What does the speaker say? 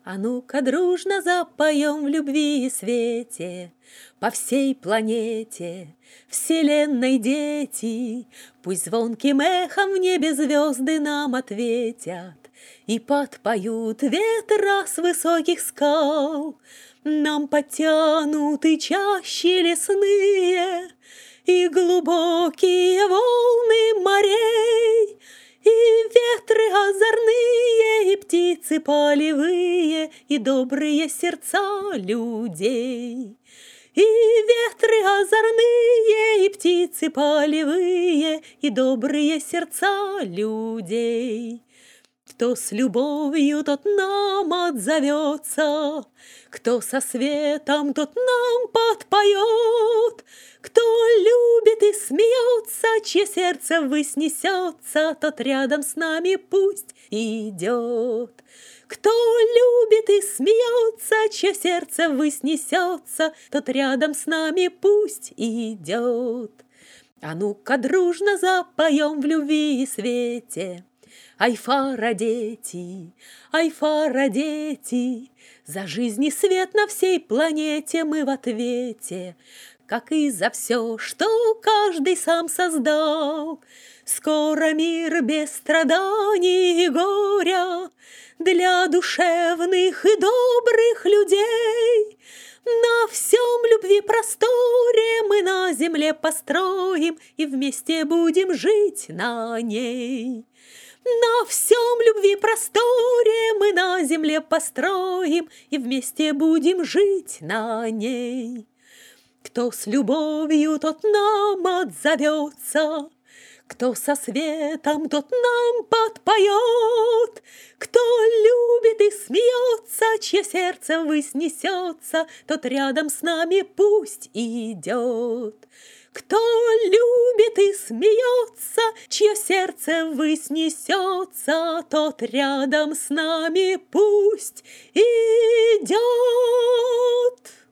А ну-ка дружно запоем в любви и свете по всей планете, вселенной дети. Пусть звонким эхом в небе звезды нам ответят и подпоют ветра с высоких скал. Нам потянут и чащи лесные, и глубокие волны морей, и ветры озорные, и птицы полевые, и добрые сердца людей. И ветры озорные, и птицы полевые, и добрые сердца людей. Кто с любовью, тот нам отзовется, кто со светом, тот нам подпоет, кто любит и смеется, чье сердце вознесется, тот рядом с нами пусть идет. Кто любит и смеется, чье сердце вознесется, тот рядом с нами пусть идет. А ну-ка дружно запоем в любви и свете. Ай, фара, дети, за жизнь и свет на всей планете мы в ответе, как и за все, что каждый сам создал. Скоро мир без страданий и горя для душевных и добрых людей. На всем любви просторе мы на земле построим и вместе будем жить на ней. На всем любви просторе мы на земле построим и вместе будем жить на ней. Кто с любовью, тот нам отзовется, кто со светом, тот нам подпоет, кто любит и смеется, чье сердце вознесется, тот рядом с нами пусть идет. Кто любит и смеется, чье сердце вознесется, тот рядом с нами пусть идет.